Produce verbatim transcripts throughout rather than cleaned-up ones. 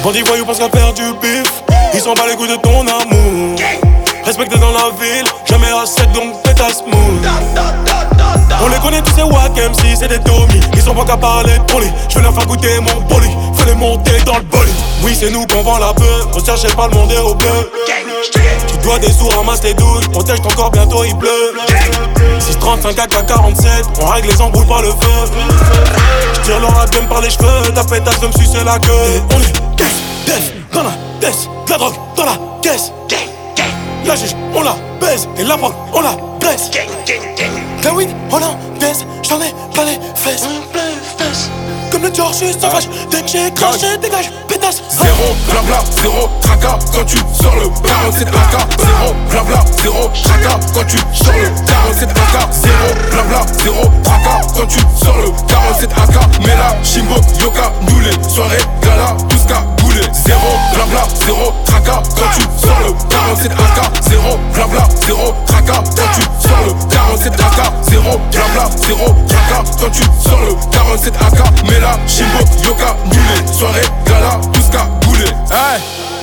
Bandit voyou pense qu'à faire du bif. Ils s'en bat les coups de ton amour. Respecté dans la ville, jamais assez donc pétasse smooth. On les connaît tous ces wack M C, c'est des Tommy. Ils sont pas qu'à parler de poli. Je vais leur faire goûter mon poli. Fais les monter dans le bolide. Oui c'est nous qu'on vend la peur. On cherchait pas le monde est au bleu. Tu dois des sous, ramasse tes douilles. On teste encore bientôt il pleut. six trente-cinq à quarante-sept. On règle les embrouilles par le feu. J'tire leur abdomen par les cheveux. Ta pétasse de me sucer la queue. On est caisse, def, dans la tête. De la drogue dans la caisse. La juge, on la baise, et la banque, on la blesse. La weed, hollandaise, j'en ai pas les fesses. Comme le Dior, je suis sauvage. Dès que j'ai craché, dégage, pétasse. Zéro blabla, zéro tracas quand tu sors le quarante-sept A K. Zéro blabla, zéro tracas quand tu sors le quarante-sept A K. Zéro blabla, zéro tracas quand tu sors le quarante-sept A K. Mais là, Shimbo, Yoka, nous les soirées, gala, tout ce qu'a boulé. Zéro blabla, zéro tracas quand tu sors le quarante-sept A K. Zéro blabla, zéro tracas quand tu sors le quarante-sept A K. Zéro blabla, zéro tracas quand tu sors le quarante-sept A K. Mais là, Shimbo, Yoka, nous les soirées, gala, tout ce qu'a boulé. Hey!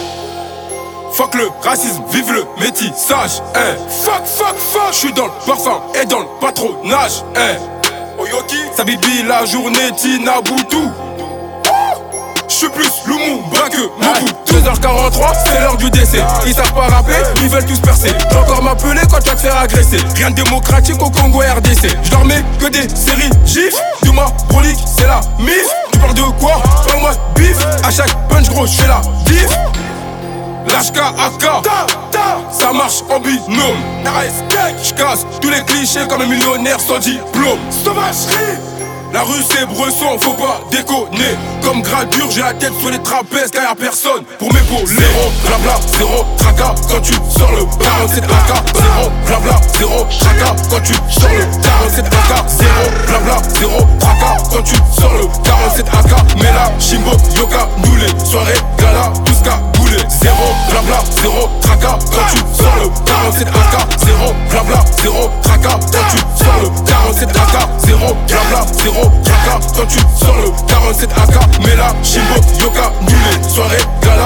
Fuck le racisme, vive le métissage. Hey! Fuck, fuck, fuck, j'suis dans le parfum et dans le patronage. Hey! Oyoki, sa bibi la journée, Tina Boutou. J'suis plus Lumumba que Mobu. Deux heures quarante-trois, c'est l'heure du décès. Ils savent pas rapper, ils veulent tous percer. J'ai encore m'appeler quand tu vas te faire agresser. Rien de démocratique au Congo R D C. J'leur mets que des séries gifs. Du ma brolique, c'est la mif. Tu parles de quoi? Parle-moi de bif. À chaque punch gros, j'fais la diff. L'H K A K, ça marche en binôme. J'casse tous les clichés comme un millionnaire sans diplôme. Sauvagerie. La rue c'est Bresson, faut pas déconner. Comme gradure, j'ai la tête sur les trapèzes, car y'a personne pour m'épauler. Zéro blabla, zéro tracas quand tu sors le quarante-sept A K. Zéro blabla, zéro tracas quand tu sors le quarante-sept A K. Zéro blabla, zéro tracas quand tu sors le quarante-sept A K. Mais là, Shimbo, Yoka, nous les soirées, gala, tout ce qu'a boulé. Zéro blabla, zéro tracas quand tu sors le quarante-sept A K. Zéro blabla, zéro tracas quand tu sors le quarante-sept A K. Zéro blabla, zéro tracas quand tu sors le quarante-sept A K. Mais là, Shimbo, Yoka, nous les soirées, gala.